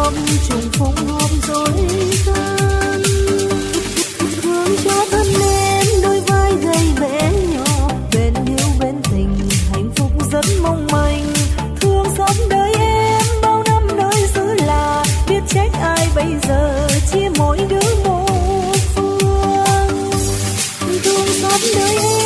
ấm trùng phùng hôm dối gian. Thương cho thân em đôi vai gầy bé nhỏ, bên yêu bên tình hạnh phúc rất mong manh. Thương sống đời em bao năm nơi xứ lạ, biết trách ai bây giờ chia mỗi đứa một phương. Thương sống đời em